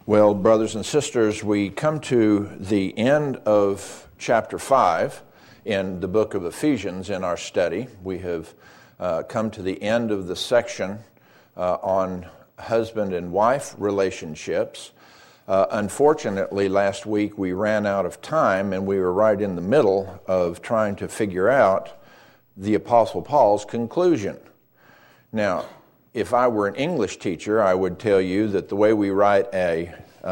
Well, brothers and sisters, we come to the end of chapter 5 in the book of Ephesians in our study. We have come to the end of the section on husband and wife relationships. Unfortunately, last week we ran out of time and we were right in the middle of trying to figure out the Apostle Paul's conclusion. Now, if I were an English teacher, I would tell you that the way we write an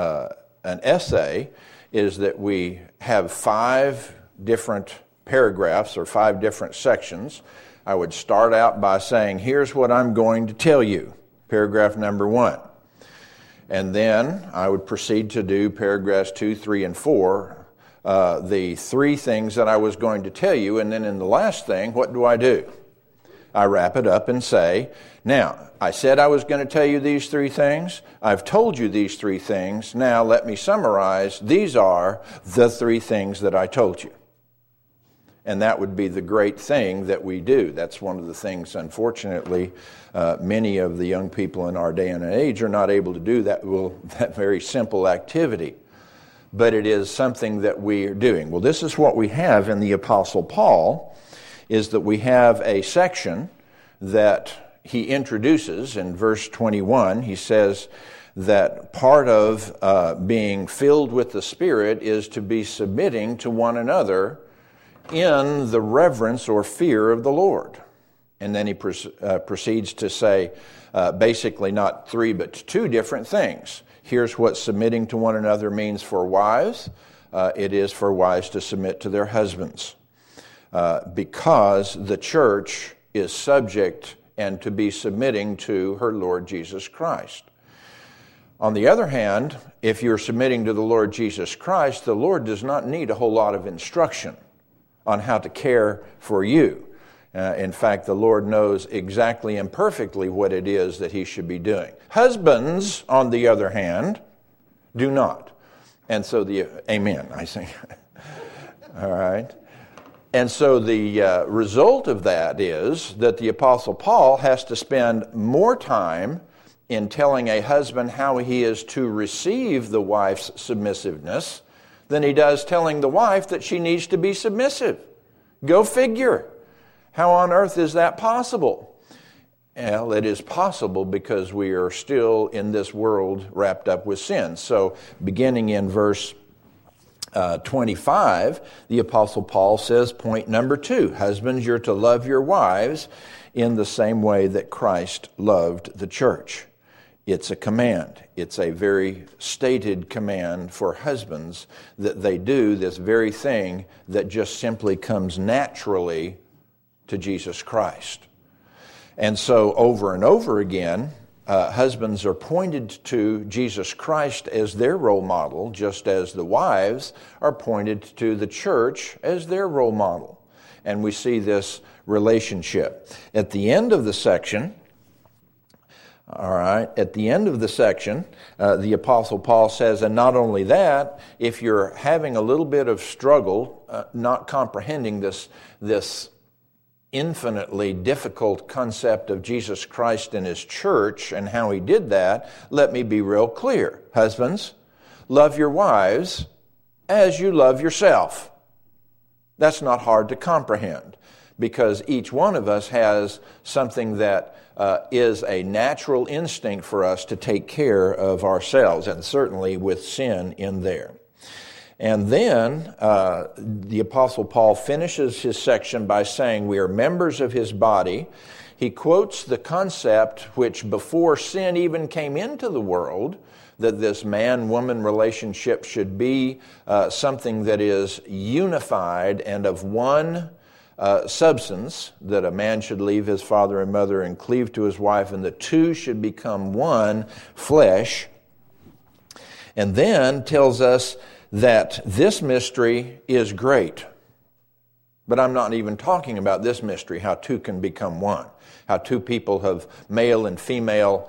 essay is that we have 5 different paragraphs or 5 different sections. I would start out by saying, here's what I'm going to tell you, paragraph number 1. And then I would proceed to do paragraphs 2, 3, and 4, the 3 things that I was going to tell you. And then in the last thing, what do? I wrap it up and say, now, I said I was going to tell you these 3 things. I've told you these 3 things. Now, let me summarize. These are the 3 things that I told you. And that would be the great thing that we do. That's one of the things, unfortunately, many of the young people in our day and age are not able to do that very simple activity. But it is something that we are doing. Well, this is what we have in the Apostle Paul, is that we have a section that he introduces in verse 21. He says that part of being filled with the Spirit is to be submitting to one another in the reverence or fear of the Lord. And then he proceeds to say basically not 3 but 2 different things. Here's what submitting to one another means for wives. It is for wives to submit to their husbands. Because the church is subject and to be submitting to her Lord Jesus Christ. On the other hand, if you're submitting to the Lord Jesus Christ, the Lord does not need a whole lot of instruction on how to care for you. In fact, the Lord knows exactly and perfectly what it is that He should be doing. Husbands, on the other hand, do not. And so amen, I think. All right. And so the result of that is that the Apostle Paul has to spend more time in telling a husband how he is to receive the wife's submissiveness than he does telling the wife that she needs to be submissive. Go figure. How on earth is that possible? Well, it is possible because we are still in this world wrapped up with sin. So beginning in verse 25, the Apostle Paul says, point number 2, husbands, you're to love your wives in the same way that Christ loved the church. It's a command. It's a very stated command for husbands that they do this very thing that just simply comes naturally to Jesus Christ. And so over and over again, husbands are pointed to Jesus Christ as their role model, just as the wives are pointed to the church as their role model. And we see this relationship. At the end of the section, the Apostle Paul says, and not only that, if you're having a little bit of struggle, not comprehending this infinitely difficult concept of Jesus Christ and His church and how He did that, let me be real clear. Husbands, love your wives as you love yourself. That's not hard to comprehend because each one of us has something that is a natural instinct for us to take care of ourselves, and certainly with sin in there. And then the Apostle Paul finishes his section by saying we are members of His body. He quotes the concept which before sin even came into the world, that this man-woman relationship should be something that is unified and of one substance, that a man should leave his father and mother and cleave to his wife, and the two should become one flesh. And then tells us that this mystery is great. But I'm not even talking about this mystery, how 2 can become one, how 2 people have male and female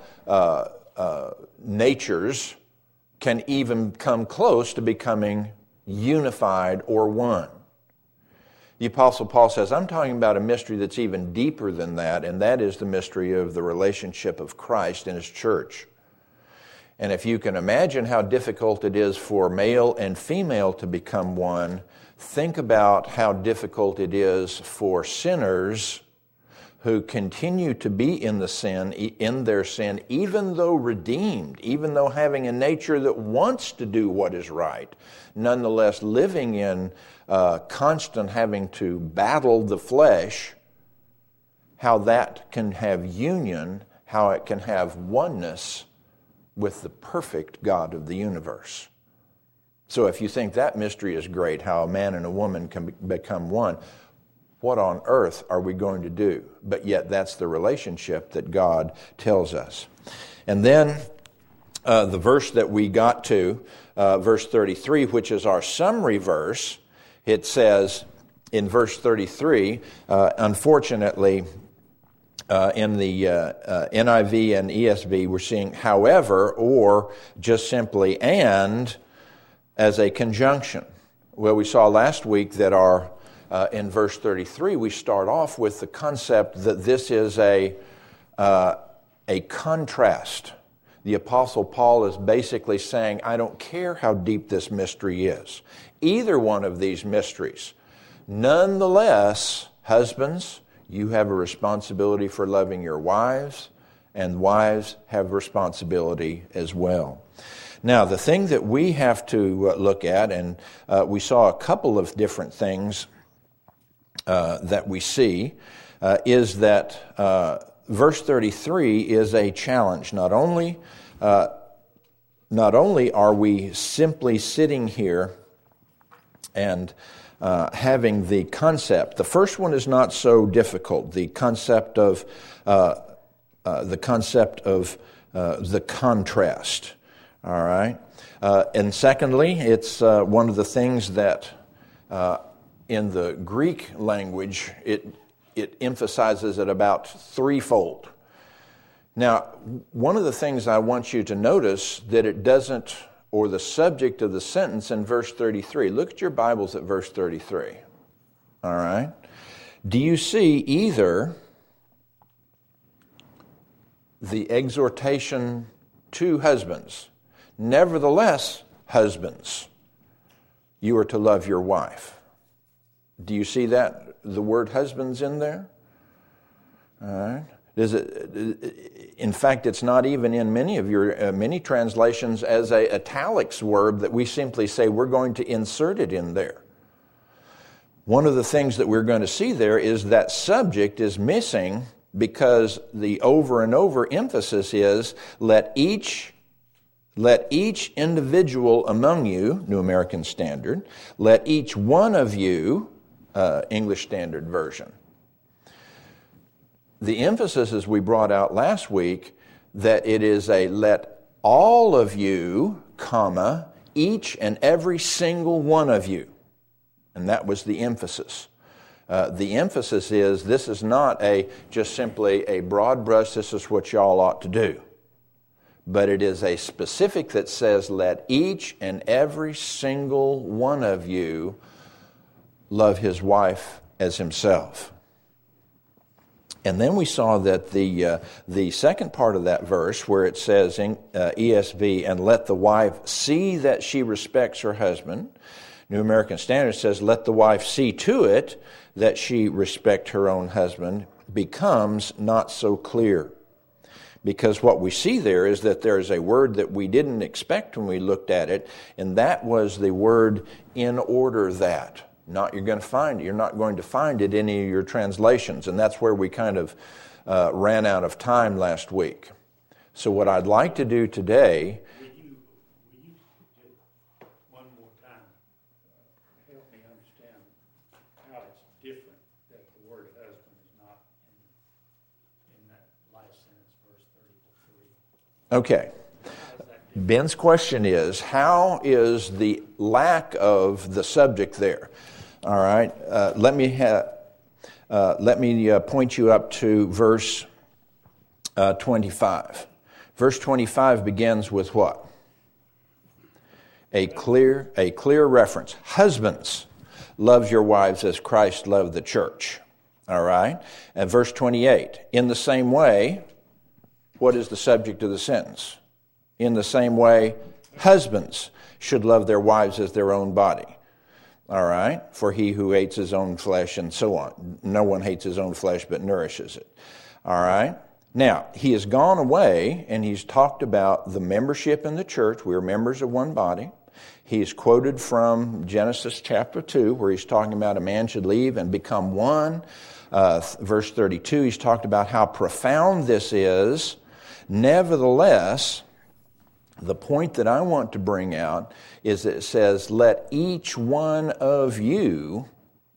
natures can even come close to becoming unified or one. The Apostle Paul says, I'm talking about a mystery that's even deeper than that, and that is the mystery of the relationship of Christ and His church. And if you can imagine how difficult it is for male and female to become one, think about how difficult it is for sinners who continue to be in their sin, even though redeemed, even though having a nature that wants to do what is right, nonetheless living in constant having to battle the flesh, how that can have union, how it can have oneness with the perfect God of the universe. So if you think that mystery is great, how a man and a woman can become one, what on earth are we going to do? But yet that's the relationship that God tells us. And then the verse that we got to, verse 33, which is our summary verse, it says in verse 33, unfortunately, in the NIV and ESV, we're seeing however, or just simply and, as a conjunction. Well, we saw last week that in verse 33, we start off with the concept that this is a contrast. The Apostle Paul is basically saying, I don't care how deep this mystery is, either one of these mysteries. Nonetheless, husbands, you have a responsibility for loving your wives, and wives have responsibility as well. Now, the thing that we have to look at, and we saw a couple of different things that we see, is that verse 33 is a challenge. Not only are we simply sitting here and having the concept. The first one is not so difficult. The concept of the contrast. All right. And secondly, it's one of the things that in the Greek language it emphasizes it about threefold. Now, one of the things I want you to notice that it doesn't, or the subject of the sentence in verse 33. Look at your Bibles at verse 33. All right? Do you see either the exhortation to husbands? Nevertheless, husbands, you are to love your wife. Do you see that, the word husbands in there? All right. In fact, it's not even in many of your many translations as a italics word that we simply say we're going to insert it in there. One of the things that we're going to see there is that subject is missing because the over and over emphasis is let each individual among you, New American Standard, let each one of you, English Standard Version. The emphasis, as we brought out last week, that it is a let all of you, comma, each and every single one of you. And that was the emphasis. The emphasis is this is not just simply a broad brush, this is what y'all ought to do. But it is a specific that says let each and every single one of you love his wife as himself. And then we saw that the second part of that verse where it says in ESV, and let the wife see that she respects her husband. New American Standard says, let the wife see to it that she respect her own husband, becomes not so clear. Because what we see there is that there is a word that we didn't expect when we looked at it, and that was the word in order that. You're not going to find it in any of your translations, and that's where we kind of ran out of time last week. So what I'd like to do today. Will you just one more time help me understand how it's different that the word husband is not in that last sentence, verse 33? Okay. Ben's question is, how is the lack of the subject there? All right. Let me point you up to verse 25. Verse 25 begins with what? A clear reference. Husbands, love your wives as Christ loved the church. All right. And verse 28. In the same way, what is the subject of the sentence? In the same way, husbands should love their wives as their own body. All right? For he who hates his own flesh and so on. No one hates his own flesh but nourishes it. All right? Now, he has gone away and he's talked about the membership in the church. We are members of one body. He's quoted from Genesis chapter 2 where he's talking about a man should leave and become one. Verse 32, he's talked about how profound this is. Nevertheless, the point that I want to bring out is that it says, let each one of you,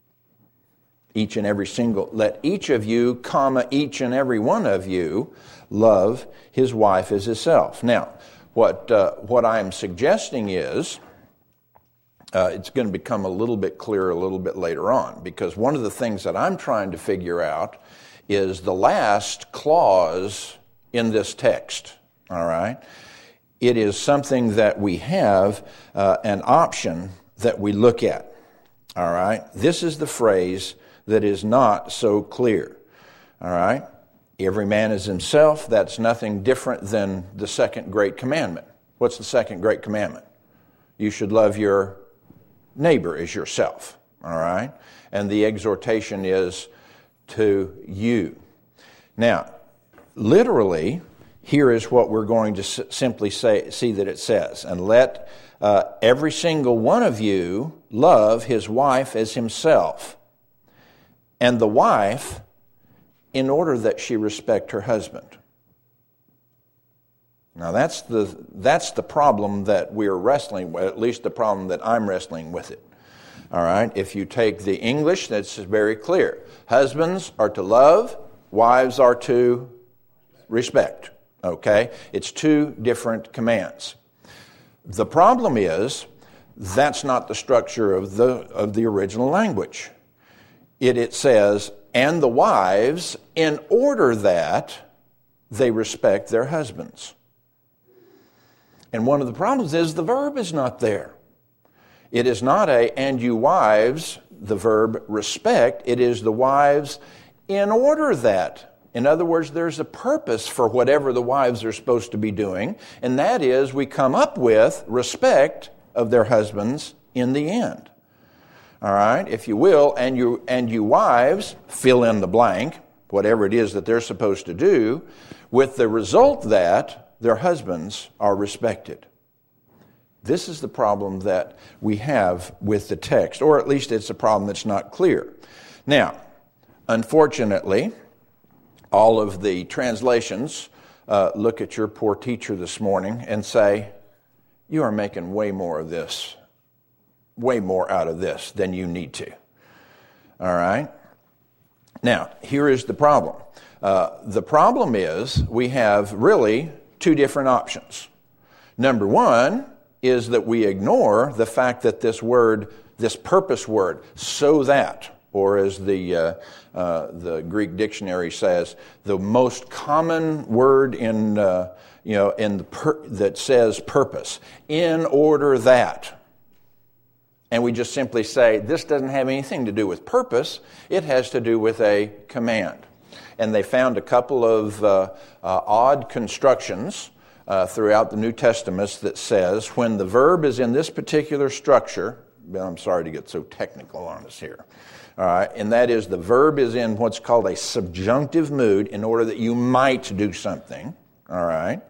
let each of you, comma, each and every one of you, love his wife as himself. Now, what I'm suggesting is, it's going to become a little bit clearer a little bit later on, because one of the things that I'm trying to figure out is the last clause in this text, all right? It is something that we have an option that we look at, all right? This is the phrase that is not so clear, all right? Every man is himself. That's nothing different than the second great commandment. What's the second great commandment? You should love your neighbor as yourself, all right? And the exhortation is to you. Now, literally, here is what we're going to simply see that it says. And let every single one of you love his wife as himself, and the wife in order that she respect her husband. Now that's the problem that we're wrestling with, at least the problem that I'm wrestling with it. All right, if you take the English, that's very clear. Husbands are to love, wives are to respect. Okay? It's two different commands. The problem is that's not the structure of the original language. It says, and the wives, in order that they respect their husbands. And one of the problems is the verb is not there. It is not and you wives, the verb respect. It is the wives in order that. In other words, there's a purpose for whatever the wives are supposed to be doing, and that is we come up with respect of their husbands in the end. All right, if you will, and you wives, fill in the blank, whatever it is that they're supposed to do, with the result that their husbands are respected. This is the problem that we have with the text, or at least it's a problem that's not clear. Now, unfortunately, all of the translations look at your poor teacher this morning and say, you are making way more out of this than you need to. All right? Now, here is the problem. The problem is we have really two different options. Number one is that we ignore the fact that this word, this purpose word, so that, or as the Greek dictionary says, the most common word that says purpose, in order that. And we just simply say, this doesn't have anything to do with purpose, it has to do with a command. And they found a couple of odd constructions throughout the New Testament that says, when the verb is in this particular structure, I'm sorry to get so technical on us here, all right, and that is the verb is in what's called a subjunctive mood in order that you might do something, all right,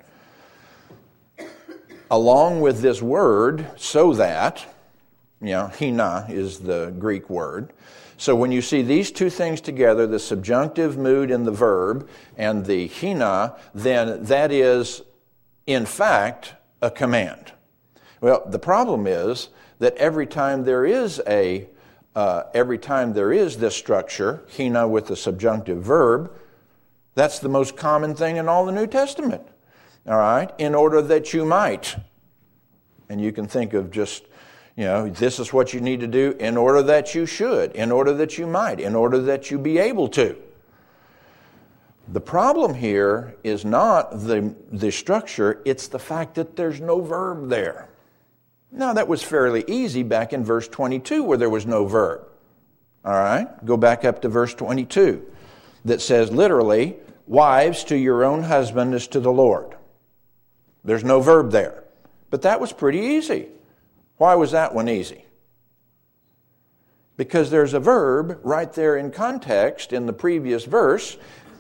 along with this word, so that, hina is the Greek word. So when you see these two things together, the subjunctive mood in the verb and the hina, then that is, in fact, a command. Well, the problem is that every time there is this structure, hina with the subjunctive verb, that's the most common thing in all the New Testament. All right? In order that you might. And you can think of just, this is what you need to do in order that you should, in order that you might, in order that you be able to. The problem here is not the structure, it's the fact that there's no verb there. Now, that was fairly easy back in verse 22 where there was no verb. All right? Go back up to verse 22 that says literally, wives, to your own husband as to the Lord. There's no verb there. But that was pretty easy. Why was that one easy? Because there's a verb right there in context in the previous verse.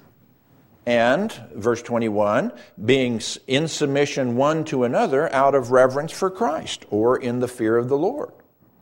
And, verse 21, being in submission one to another out of reverence for Christ, or in the fear of the Lord.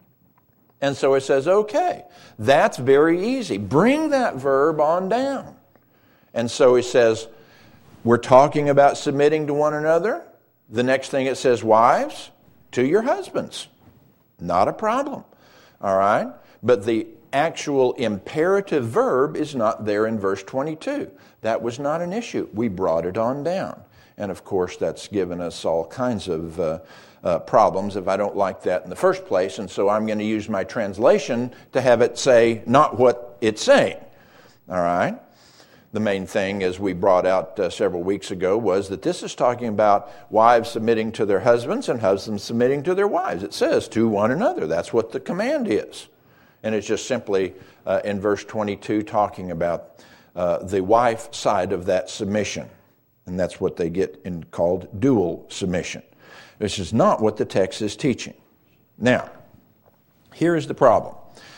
And so it says, okay, that's very easy. Bring that verb on down. And so he says, we're talking about submitting to one another. The next thing it says, wives, to your husbands. Not a problem. All right? But the actual imperative verb is not there in verse 22. That was not an issue. We brought it on down. And of course, that's given us all kinds of problems if I don't like that in the first place. And so I'm going to use my translation to have it say not what it's saying. All right? The main thing, as we brought out several weeks ago, was that this is talking about wives submitting to their husbands and husbands submitting to their wives. It says to one another. That's what the command is. And it's just simply in verse 22 talking about the wife side of that submission. And that's what they get called dual submission. This is not what the text is teaching. Now, here is the problem.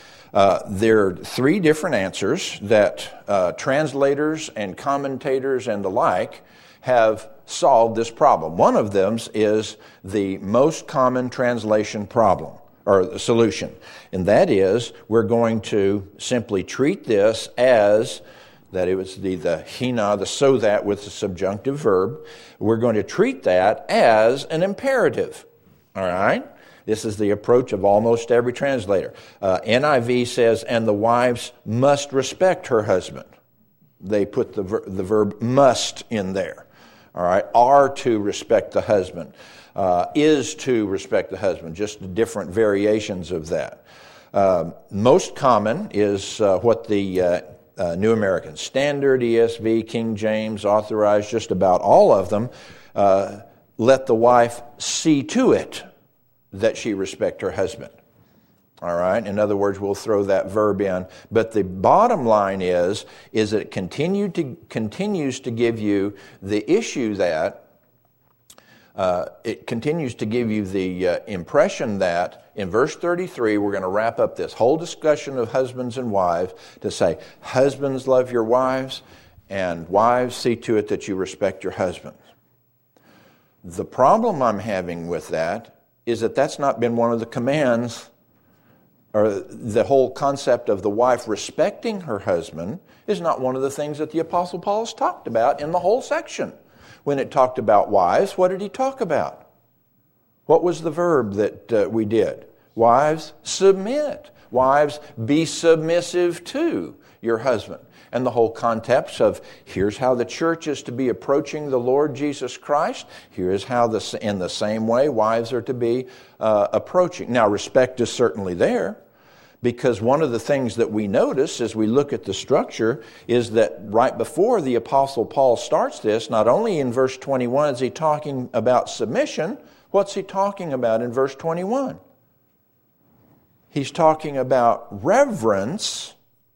There are three different answers that translators and commentators and the like have solved this problem. One of them is the most common translation problem, or solution. And that is, we're going to simply treat this as that it was the hina, the so that with the subjunctive verb. We're going to treat that as an imperative. All right? This is the approach of almost every translator. NIV says, and the wives must respect her husband. They put the verb must in there. All right? Are to respect the husband. Is to respect the husband. Just different variations of that. Most common is what the New American Standard, ESV, King James, Authorized, just about all of them, let the wife see to it that she respect her husband. All right? In other words, we'll throw that verb in. But the bottom line is it continues to give you the issue that it continues to give you the impression that in verse 33, we're going to wrap up this whole discussion of husbands and wives to say, husbands, love your wives, and wives, see to it that you respect your husbands. The problem I'm having with that is that that's not been one of the commands, or the whole concept of the wife respecting her husband is not one of the things that the Apostle Paul has talked about in the whole section. When it talked about wives, what did he talk about? What was the verb that we did? Wives, submit. Wives, be submissive to your husband. And the whole context of here's how the church is to be approaching the Lord Jesus Christ. Here's how in the same way wives are to be approaching. Now, respect is certainly there. Because one of the things that we notice as we look at the structure is that right before the Apostle Paul starts this, not only in verse 21 is he talking about submission, what's he talking about in verse 21? He's talking about reverence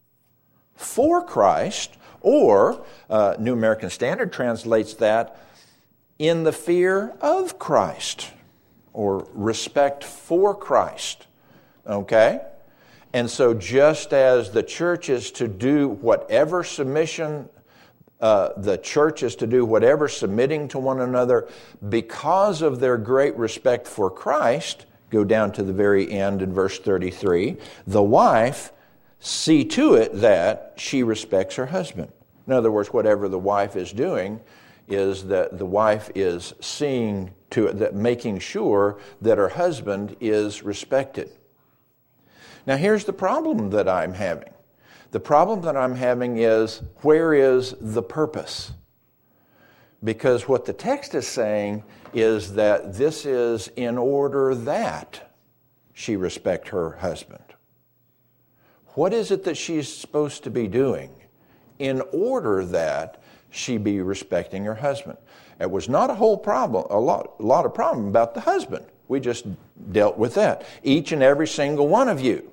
for Christ, or New American Standard translates that in the fear of Christ, or respect for Christ. Okay? And so just as the church is to do whatever submission, the church is to do whatever submitting to one another because of their great respect for Christ, go down to the very end in verse 33, the wife, see to it that she respects her husband. In other words, whatever the wife is doing is that the wife is seeing to it, that making sure that her husband is respected. Now, here's the problem that I'm having. The problem that I'm having is, where is the purpose? Because what the text is saying is that this is in order that she respect her husband. What is it that she's supposed to be doing in order that she be respecting her husband? It was not a whole problem, a lot of problem about the husband. We just dealt with that. Each and every single one of you.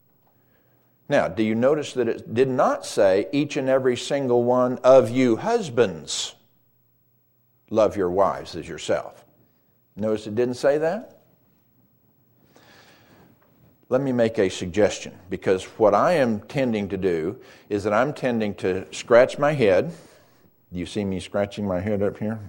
Now, do you notice that it did not say each and every single one of you husbands love your wives as yourself? Notice it didn't say that? Let me make a suggestion, because what I am tending to do is that I'm tending to scratch my head. Do you see me scratching my head up here?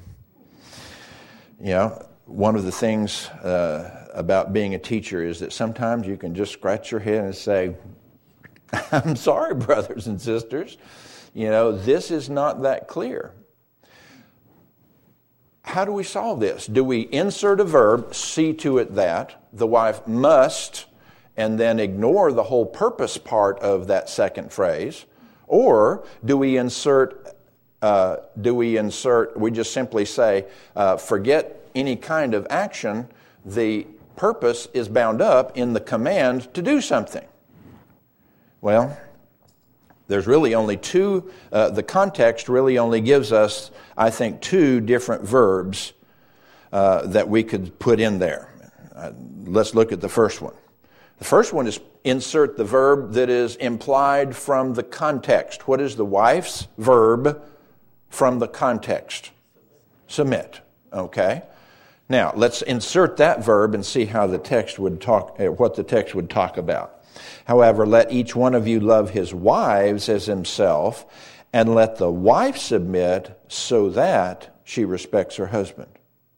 One of the things about being a teacher is that sometimes you can just scratch your head and say, I'm sorry, brothers and sisters. This is not that clear. How do we solve this? Do we insert a verb, see to it that the wife must, and then ignore the whole purpose part of that second phrase? Or do we just simply say, forget any kind of action, the purpose is bound up in the command to do something? Well, there's really only two, the context really only gives us, I think, two different verbs that we could put in there. Let's look at the first one. The first one is insert the verb that is implied from the context. What is the wife's verb from the context? Submit. Okay. Now, let's insert that verb and see how the text would talk, what the text would talk about. However, let each one of you love his wives as himself, and let the wife submit so that she respects her husband.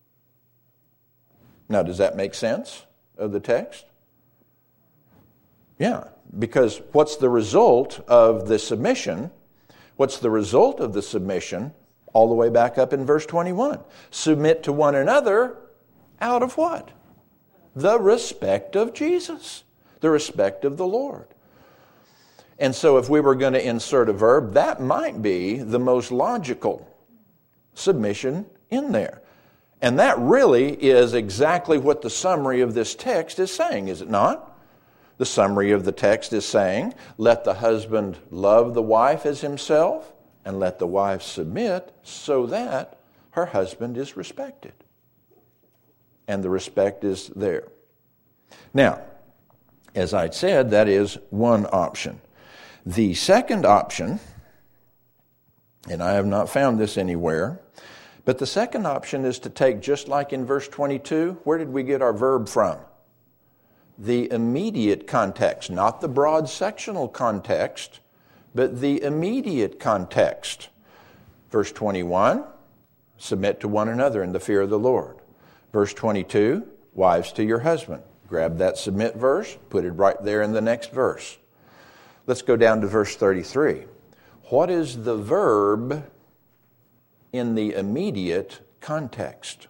Now, does that make sense of the text? Yeah, because what's the result of the submission? What's the result of the submission? All the way back up in verse 21. Submit to one another out of what? The respect of Jesus. The respect of the Lord. And so if we were going to insert a verb, that might be the most logical submission in there. And that really is exactly what the summary of this text is saying, is it not? The summary of the text is saying, let the husband love the wife as himself, and let the wife submit so that her husband is respected. And the respect is there. Now, as I said, that is one option. The second option, and I have not found this anywhere, but the second option is to take, just like in verse 22, where did we get our verb from? The immediate context, not the broad sectional context, but the immediate context. Verse 21, submit to one another in the fear of the Lord. Verse 22, wives to your husband. Grab that submit verse, put it right there in the next verse. Let's go down to verse 33. What is the verb in the immediate context?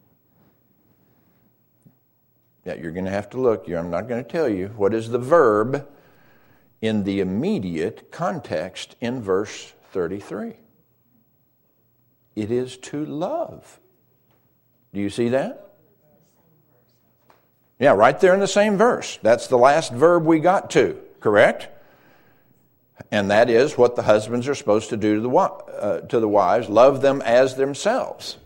Yeah, you're going to have to look. I'm not going to tell you. What is the verb in the immediate context in verse 33? It is to love. Do you see that? Yeah, right there in the same verse. That's the last verb we got to, correct? And that is what the husbands are supposed to do to the wives, love them as themselves.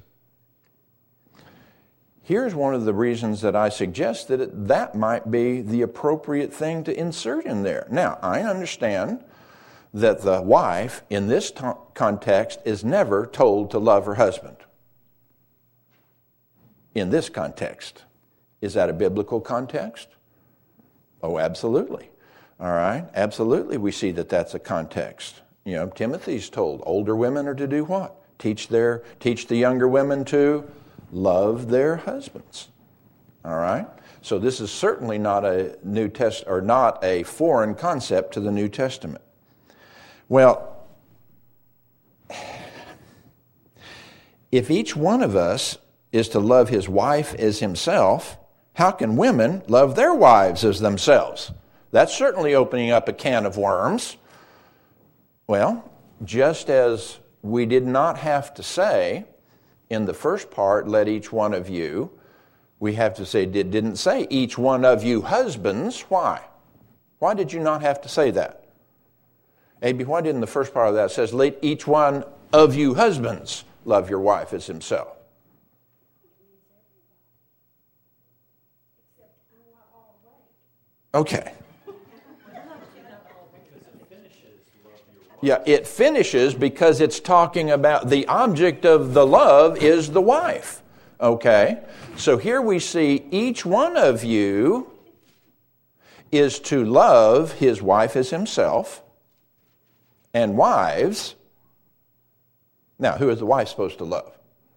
Here's one of the reasons that I suggest that that might be the appropriate thing to insert in there. Now, I understand that the wife in this context is never told to love her husband. In this context. Is that a biblical context? Oh, absolutely. All right, absolutely we see that that's a context. Timothy's told older women are to do what? Teach the younger women to love their husbands. All right? So this is certainly not a not a foreign concept to the New Testament. Well, if each one of us is to love his wife as himself, how can women love their wives as themselves? That's certainly opening up a can of worms. Well, just as we did not have to say in the first part, let each one of you, we have to say, didn't say each one of you husbands. Why? Why did you not have to say that? A.B., why didn't the first part of that says, let each one of you husbands love your wife as himself? Okay. Yeah, it finishes because it's talking about the object of the love is the wife. Okay, so here we see each one of you is to love his wife as himself, and wives. Now, who is the wife supposed to love?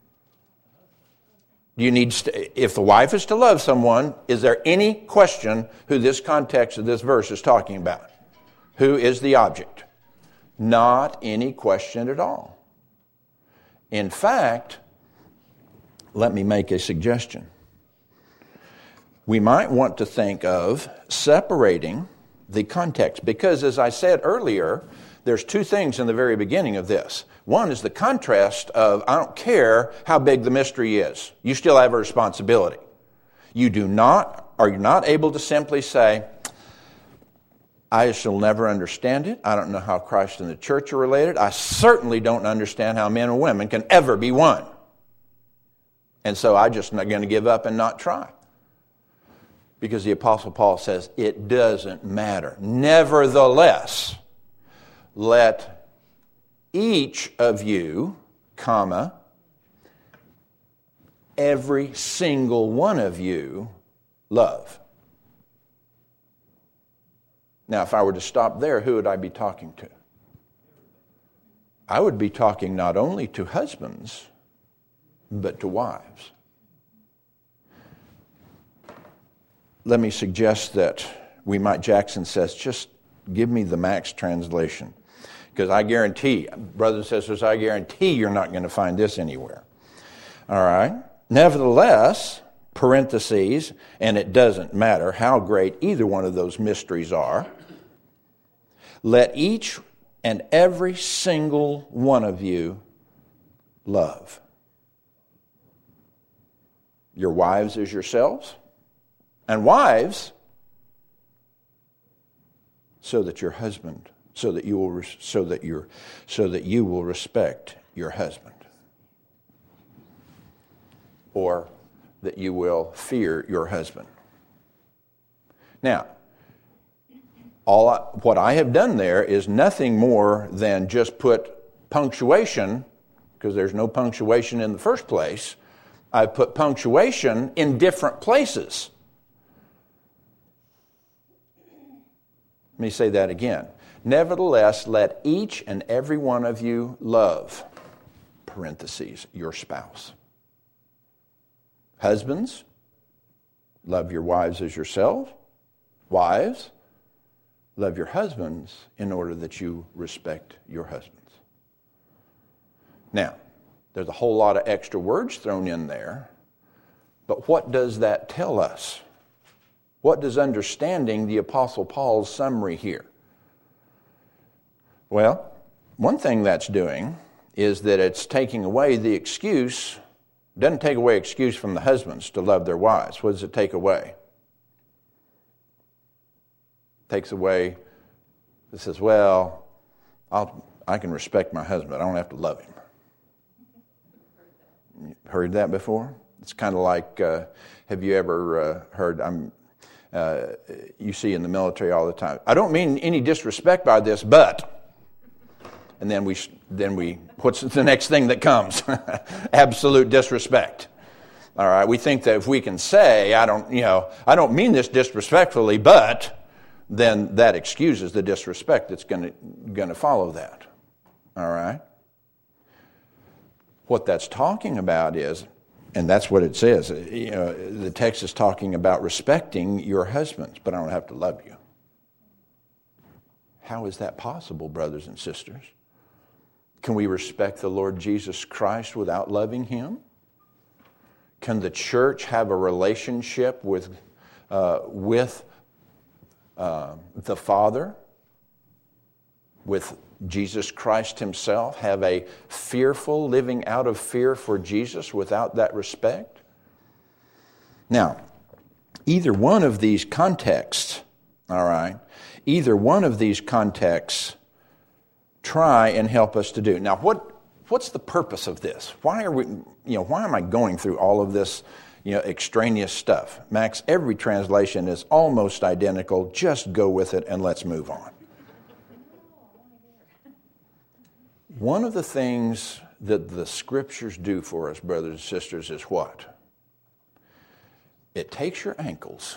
If the wife is to love someone, is there any question who this context of this verse is talking about? Who is the object? Not any question at all. In fact, let me make a suggestion. We might want to think of separating the context, because as I said earlier, there's two things in the very beginning of this. One is the contrast of, I don't care how big the mystery is, you still have a responsibility. Are you not able to simply say, I shall never understand it. I don't know how Christ and the church are related. I certainly don't understand how men and women can ever be one. And so I'm just not going to give up and not try. Because the Apostle Paul says, it doesn't matter. Nevertheless, let each of you, every single one of you, love. Now, if I were to stop there, who would I be talking to? I would be talking not only to husbands, but to wives. Let me suggest that Jackson says, just give me the Max translation. Because I guarantee, brothers and sisters, I guarantee you're not going to find this anywhere. All right? Nevertheless, parentheses, and it doesn't matter how great either one of those mysteries are, let each and every single one of you love your wives as yourselves, and wives, so that you will respect your husband, or that you will fear your husband. Now, what I have done there is nothing more than just put punctuation, because there's no punctuation in the first place. I've put punctuation in different places. Let me say that again. Nevertheless, let each and every one of you love, parentheses, your spouse. Husbands, love your wives as yourself. Wives, love your husbands in order that you respect your husbands. Now, there's a whole lot of extra words thrown in there, but what does that tell us? What does understanding the Apostle Paul's summary here? Well, one thing that's doing is that it's taking away the excuse. It doesn't take away excuse from the husbands to love their wives. What does it take away? It takes away, it says, well, I can respect my husband. I don't have to love him. Heard that before? It's kind of like, have you ever heard, you see in the military all the time, I don't mean any disrespect by this, but, and then we, what's the next thing that comes? Absolute disrespect. All right, we think that if we can say, I don't mean this disrespectfully, but, then that excuses the disrespect that's going to follow that. All right? What that's talking about is, and that's what it says, the text is talking about respecting your husbands, but I don't have to love you. How is that possible, brothers and sisters? Can we respect the Lord Jesus Christ without loving Him? Can the church have a relationship with the Father, with Jesus Christ Himself, have a fearful living out of fear for Jesus without that respect? Now, either one of these contexts, all right, either one of these contexts try and help us to do. Now, what's the purpose of this? Why am I going through all of this, extraneous stuff? Max, every translation is almost identical. Just go with it and let's move on. One of the things that the Scriptures do for us, brothers and sisters, is what? It takes your ankles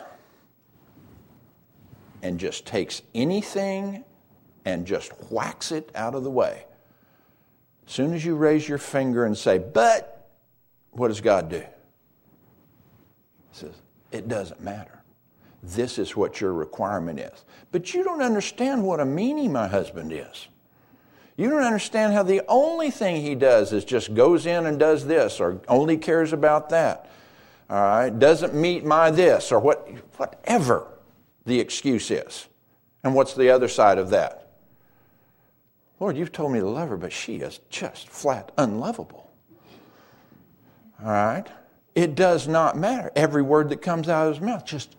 and just takes anything and just whacks it out of the way. As soon as you raise your finger and say, but, what does God do? He says, it doesn't matter. This is what your requirement is. But you don't understand what a meanie my husband is. You don't understand how the only thing he does is just goes in and does this, or only cares about that. All right? Doesn't meet my this, or whatever the excuse is. And what's the other side of that? Lord, you've told me to love her, but she is just flat unlovable. All right? It does not matter. Every word that comes out of his mouth, just,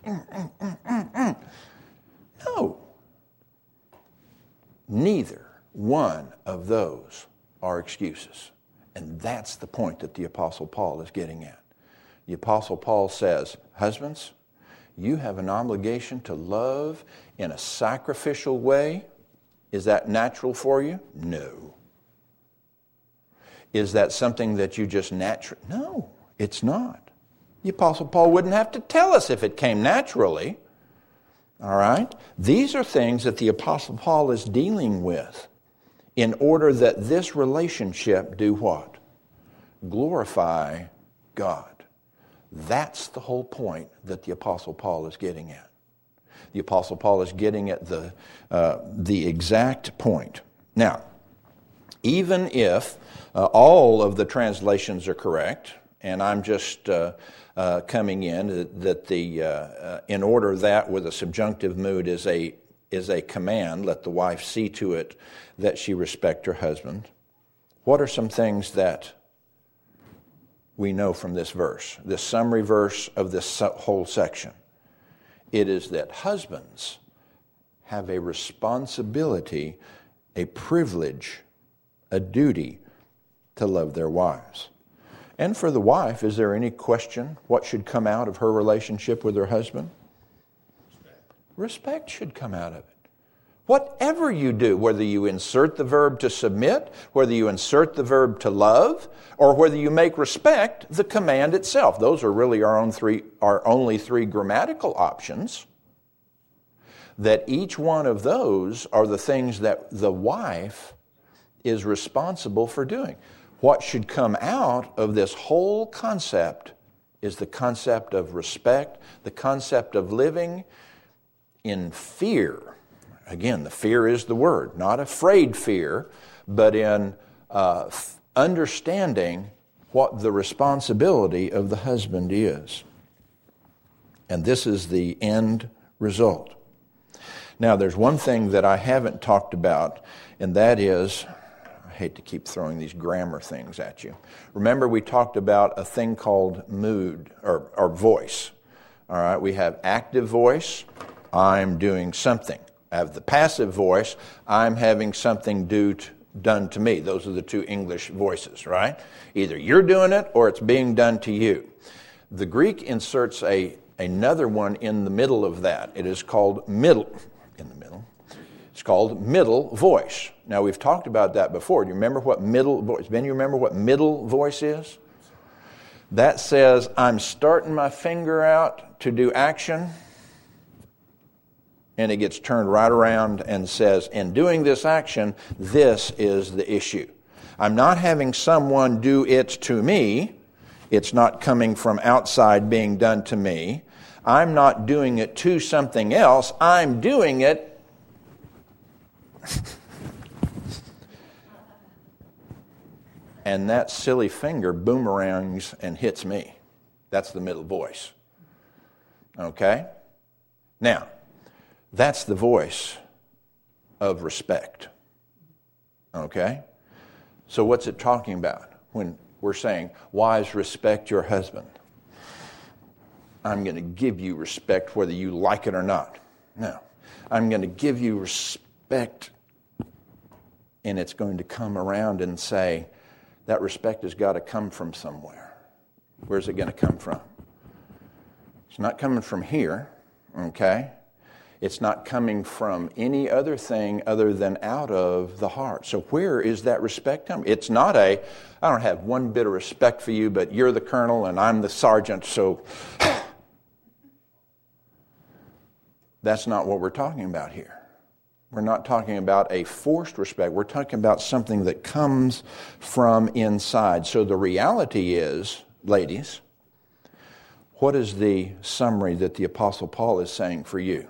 No. Neither one of those are excuses. And that's the point that the Apostle Paul is getting at. The Apostle Paul says, husbands, you have an obligation to love in a sacrificial way. Is that natural for you? No. Is that something that you just naturally? No, it's not. The Apostle Paul wouldn't have to tell us if it came naturally. All right? These are things that the Apostle Paul is dealing with in order that this relationship do what? Glorify God. That's the whole point that the Apostle Paul is getting at. The Apostle Paul is getting at the exact point. Now, even if all of the translations are correct, and I'm just coming in that in order that with a subjunctive mood is a command, let the wife see to it that she respect her husband. What are some things that we know from this verse, this summary verse of this whole section? It is that husbands have a responsibility, a privilege, a duty to love their wives. And for the wife, is there any question what should come out of her relationship with her husband? Respect should come out of it. Whatever you do, whether you insert the verb to submit, whether you insert the verb to love, or whether you make respect the command itself. Those are really our only three grammatical options. That each one of those are the things that the wife is responsible for doing. What should come out of this whole concept is the concept of respect, the concept of living in fear. Again, the fear is the word, not afraid fear, but in understanding what the responsibility of the husband is. And this is the end result. Now, there's one thing that I haven't talked about, and that is, I hate to keep throwing these grammar things at you. Remember, we talked about a thing called mood or voice. All right, we have active voice, I'm doing something. I have the passive voice, I'm having something done to me. Those are the two English voices, right? Either you're doing it or it's being done to you. The Greek inserts another one in the middle of that. It is called middle. It's called middle voice. Now, we've talked about that before. Do you remember what middle voice? Ben, you remember what middle voice is? That says, I'm starting my finger out to do action, and it gets turned right around and says, in doing this action, this is the issue. I'm not having someone do it to me. It's not coming from outside being done to me. I'm not doing it to something else. I'm doing it. And that silly finger boomerangs and hits me. That's the middle voice. Okay? Now, that's the voice of respect. Okay? So what's it talking about when we're saying, wives, respect your husband? I'm going to give you respect whether you like it or not. No. I'm going to give you respect, and it's going to come around and say, that respect has got to come from somewhere. Where's it going to come from? It's not coming from here, okay? It's not coming from any other thing other than out of the heart. So where is that respect coming? It's not I don't have one bit of respect for you, but you're the colonel and I'm the sergeant, so That's not what we're talking about here. We're not talking about a forced respect. We're talking about something that comes from inside. So the reality is, ladies, what is the summary that the Apostle Paul is saying for you?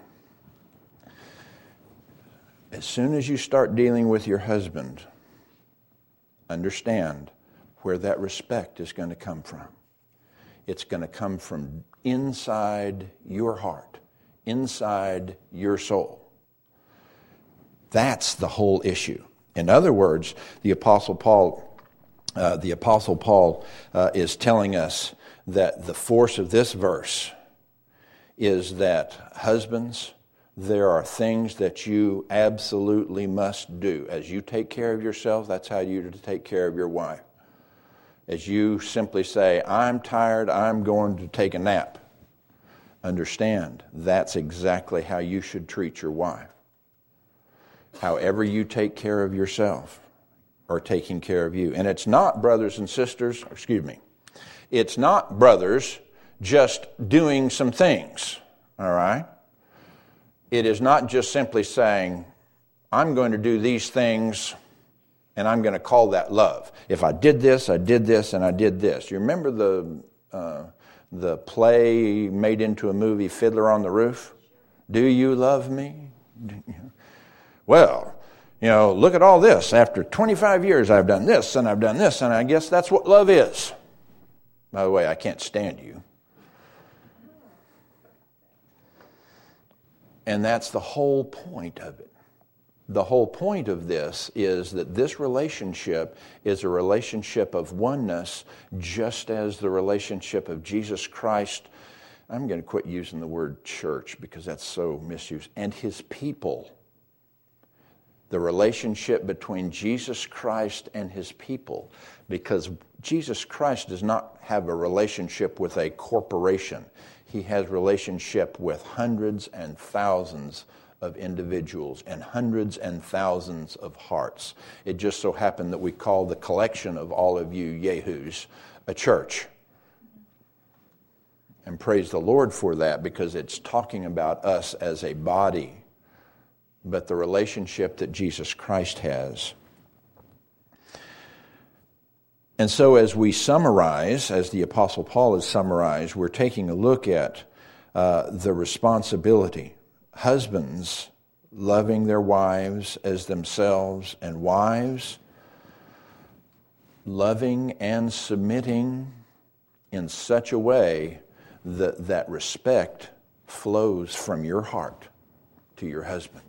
As soon as you start dealing with your husband, understand where that respect is going to come from. It's going to come from inside your heart, inside your soul. That's the whole issue. In other words, the Apostle Paul is telling us that the force of this verse is that husbands, there are things that you absolutely must do. As you take care of yourself, that's how you're to take care of your wife. As you simply say, I'm tired, I'm going to take a nap. Understand, that's exactly how you should treat your wife. However you take care of yourself or taking care of you. And it's not, brothers and sisters, it's not, brothers, just doing some things, all right? It is not just simply saying, I'm going to do these things and I'm going to call that love. If I did this, and I did this. You remember the play made into a movie, Fiddler on the Roof? Do you love me? Well, look at all this. After 25 years, I've done this, and I've done this, and I guess that's what love is. By the way, I can't stand you. And that's the whole point of it. The whole point of this is that this relationship is a relationship of oneness, just as the relationship of Jesus Christ. I'm going to quit using the word church because that's so misused. And his people. The relationship between Jesus Christ and his people. Because Jesus Christ does not have a relationship with a corporation. He has relationship with hundreds and thousands of individuals and hundreds and thousands of hearts. It just so happened that we call the collection of all of you yahoos a church. And praise the Lord for that, because it's talking about us as a body, but the relationship that Jesus Christ has. And so as we summarize, as the Apostle Paul has summarized, we're taking a look at the responsibility. Husbands loving their wives as themselves, and wives loving and submitting in such a way that that respect flows from your heart to your husband.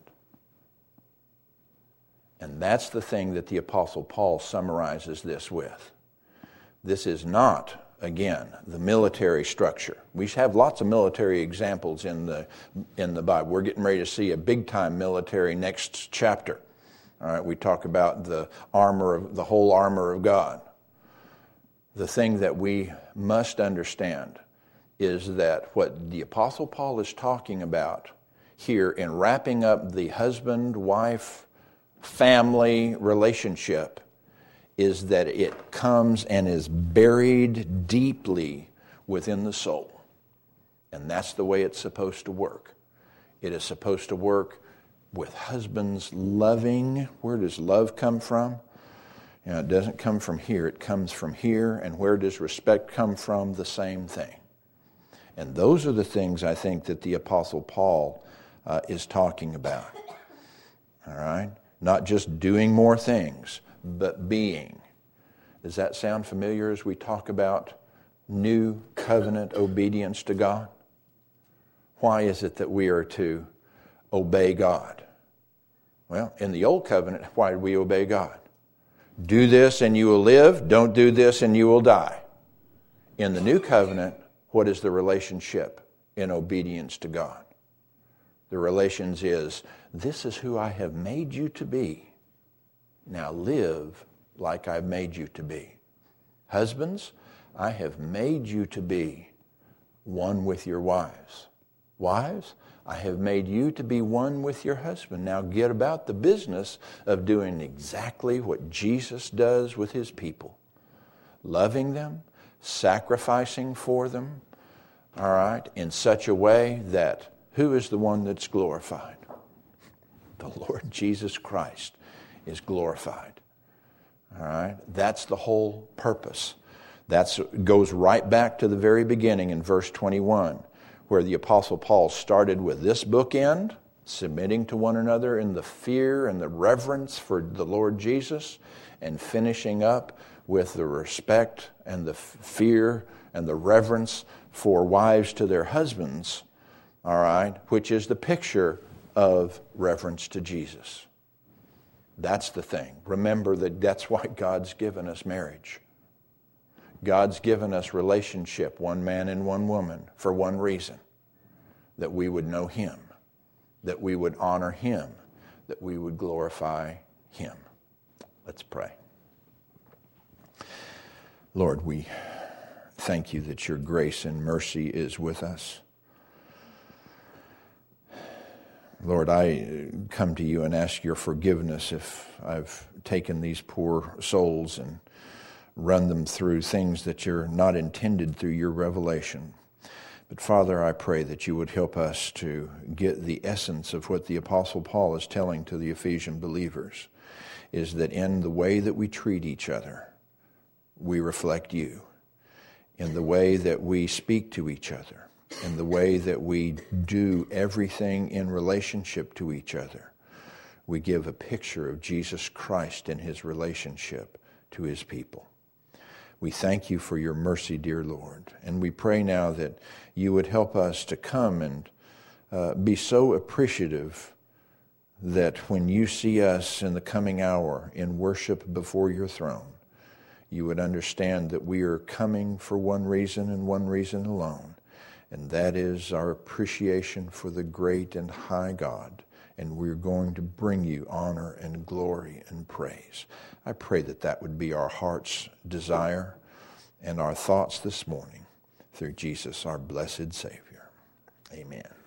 And that's the thing that the Apostle Paul summarizes this with. This is not, again, the military structure. We have lots of military examples in the Bible. We're getting ready to see a big-time military next chapter. All right, we talk about the whole armor of God. The thing that we must understand is that what the Apostle Paul is talking about here in wrapping up the husband-wife family relationship is that it comes and is buried deeply within the soul. And that's the way it's supposed to work. It is supposed to work with husbands loving. Where does love come from? It doesn't come from here. It comes from here. And where does respect come from? The same thing. And those are the things I think that the Apostle Paul is talking about. All right? Not just doing more things, but being. Does that sound familiar as we talk about new covenant obedience to God? Why is it that we are to obey God? Well, in the old covenant, why did we obey God? Do this and you will live. Don't do this and you will die. In the new covenant, what is the relationship in obedience to God? The relations is, this is who I have made you to be. Now live like I've made you to be. Husbands, I have made you to be one with your wives. Wives, I have made you to be one with your husband. Now get about the business of doing exactly what Jesus does with his people. Loving them, sacrificing for them, all right, in such a way that who is the one that's glorified? The Lord Jesus Christ is glorified. All right? That's the whole purpose. That goes right back to the very beginning in verse 21, where the Apostle Paul started with this bookend, submitting to one another in the fear and the reverence for the Lord Jesus, and finishing up with the respect and the fear and the reverence for wives to their husbands, all right, which is the picture of reverence to Jesus. That's the thing. Remember that that's why God's given us marriage. God's given us relationship, one man and one woman, for one reason, that we would know Him, that we would honor Him, that we would glorify Him. Let's pray. Lord, we thank you that your grace and mercy is with us. Lord, I come to you and ask your forgiveness if I've taken these poor souls and run them through things that you're not intended through your revelation. But Father, I pray that you would help us to get the essence of what the Apostle Paul is telling to the Ephesian believers, is that in the way that we treat each other, we reflect you. In the way that we speak to each other, in the way that we do everything in relationship to each other, we give a picture of Jesus Christ in his relationship to his people. We thank you for your mercy, dear Lord, and we pray now that you would help us to come and be so appreciative that when you see us in the coming hour in worship before your throne, you would understand that we are coming for one reason and one reason alone, and that is our appreciation for the great and high God, and we're going to bring you honor and glory and praise. I pray that that would be our heart's desire and our thoughts this morning through Jesus, our blessed Savior. Amen.